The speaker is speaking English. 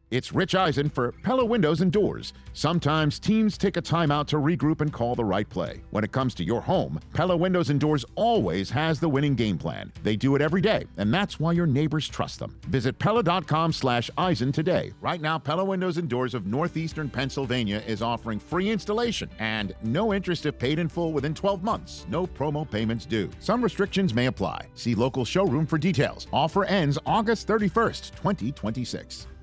It's Rich Eisen for Pella Windows and Doors. Sometimes teams take a timeout to regroup and call the right play. When it comes to your home, Pella Windows and Doors always has the winning game plan. They do it every day, and that's why your neighbors trust them. Visit Pella.com/Eisen today. Right now, Pella Windows and Doors of Northeastern Pennsylvania is offering free installation and no interest if paid in full within 12 months. No promo payments due. Some restrictions may apply. See local showroom for details. Offer ends August 31st, 2026.